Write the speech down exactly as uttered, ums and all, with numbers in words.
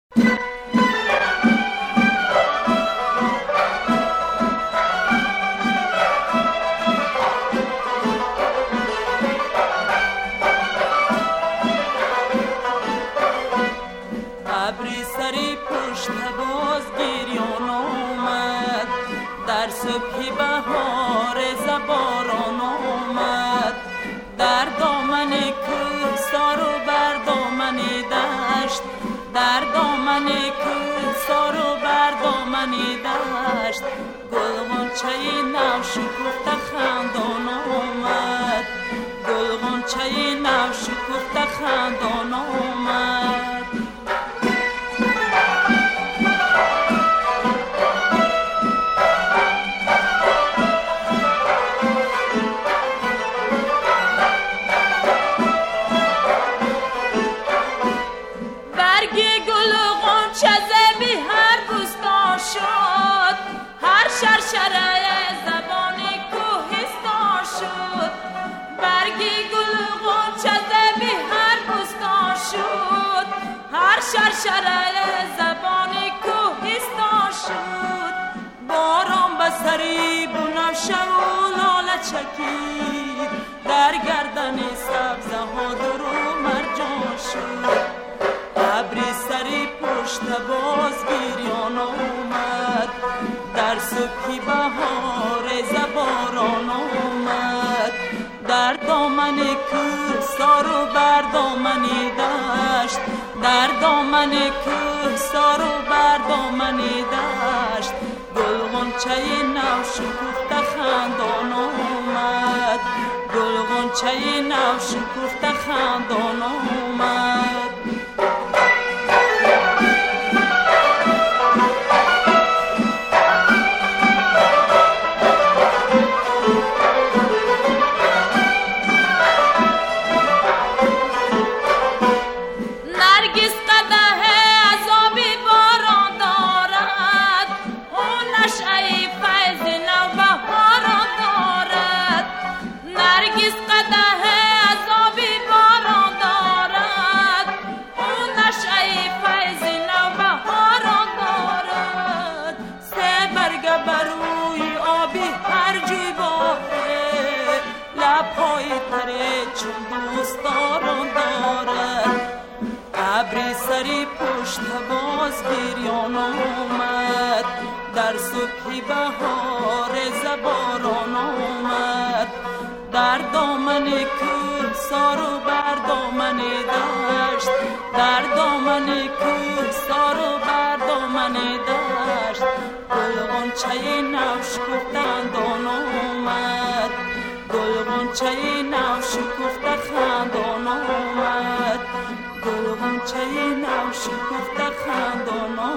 ابری سری پشت باز گریان آمد، در صبح بهار زباران آمد، در دامن کوهسار و بر دامن دشت، در دامن کوهسار و بر دامن دشت، گل غنچه نو شکفته خندان آمد، گل غنچه نو شکفته خندان آمد. شرشره زبان کوهستان شد، باران به سری بنفشه و لاله چکید، در گردن سبزه ها درو مرجان شد. ابری سری پشت باز گریان آمد، در صبح بهار زباران آمد، در دامن کوهسار و بر دامن دشت، در دامن کوهسار و بر دامن دشت، گل غنچه نو شکفته خندان آمد، گل غنچه نو شکفته خندان آمد. ابری سری پشت باز گریان آمد، در صبح بهار زباران آمد، در دامن کوهسار و بر دامن دشت، در دامن کوهسار و بر دامن دشت، گل غنچه نو شکفته خندان آمد، گل غنچه نو شکفته خندان آمد، گل غنچه نو شکفته خندان